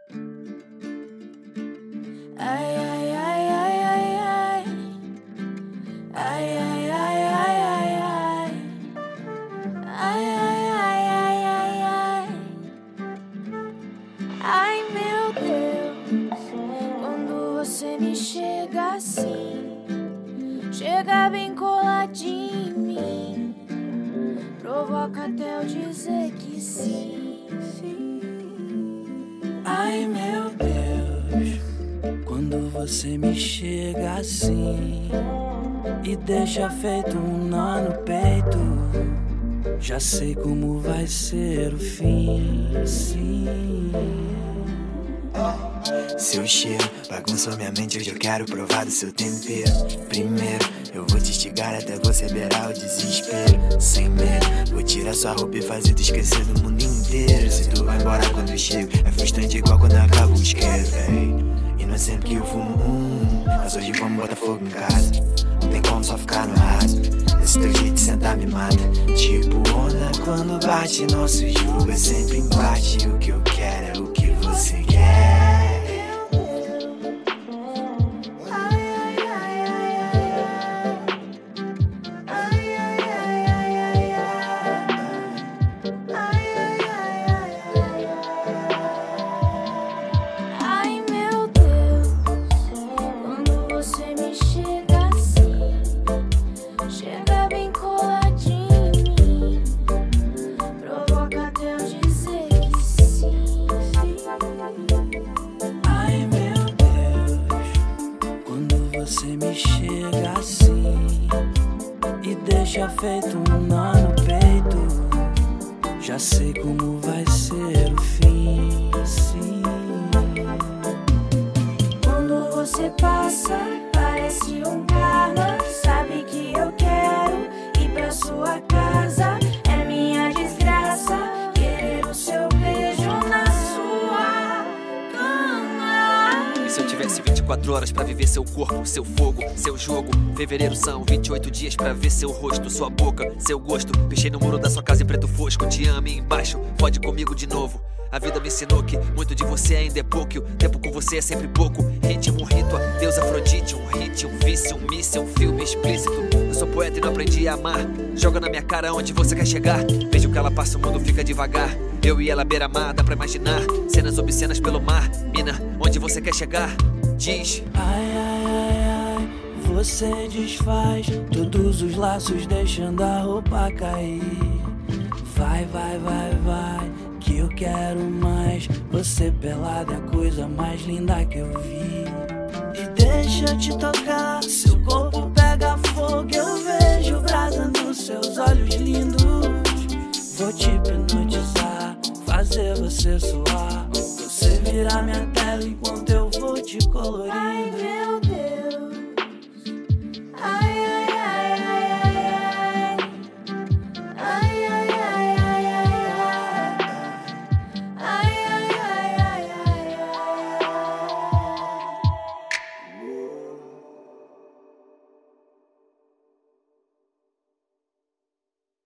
Ai, ai, ai, ai, ai, ai. Ai, ai, ai, ai, ai, ai. Ai, ai, ai, ai, ai, ai. Ai, meu Deus, quando você me chega assim, chega bem coladinho em mim, provoca até eu dizer que sim. Ai, meu Deus, quando você me chega assim e deixa feito um nó no peito, já sei como vai ser o fim, sim. Seu cheiro bagunçou minha mente, hoje eu quero provar do seu tempero. Primeiro, eu vou te instigar até você beirar o desespero. Sem medo, vou tirar sua roupa e fazer tu esquecer do mundo inteiro. Se tu vai embora quando eu chego, é frustrante igual quando acaba o isqueiro, véi. E não é sempre que eu fumo, mas hoje vamos botar fogo em casa. Não tem como só ficar no raso, esse teu jeito de sentar me mata. Tipo onda quando bate, nosso jogo é sempre empate. O que eu quero é o que você quer. Ai, meu Deus, quando você me chega assim, chega bem coladinho em mim, provoca até eu dizer que sim. Ai, meu Deus, quando você me chega assim e deixa feito um nó no peito, já sei como vai ser o fim, sim. Quando você passa, parece um karma. Sabe que eu quero ir pra sua casa. É minha desgraça querer o seu beijo na sua cama. E se eu tivesse 24 horas pra viver seu corpo, seu fogo, seu jogo? Fevereiro são 28 dias pra ver seu rosto, sua boca, seu gosto. Pichei no muro da sua casa em preto fosco. Te amo e embaixo, fode comigo de novo. A vida me ensinou que muito de você ainda é pouco, e o tempo com você é sempre pouco. Ritmo, rito, a Deus Afrodite, um hit, um vício, um míssil, um filme explícito. Eu sou poeta e não aprendi a amar. Joga na minha cara onde você quer chegar. Vejo que ela passa, o mundo fica devagar. Eu e ela beira-mar, dá pra imaginar cenas obscenas pelo mar. Mina, onde você quer chegar? Diz. Ai, ai, ai, ai, você desfaz todos os laços deixando a roupa cair. Vai, vai, vai, vai, que eu quero mais. Você pelada é a coisa mais linda que eu vi. E deixa eu te tocar, seu corpo pega fogo. Eu vejo brasa nos seus olhos lindos. Vou te hipnotizar, fazer você suar. Você virar minha tela enquanto eu vou te colorir.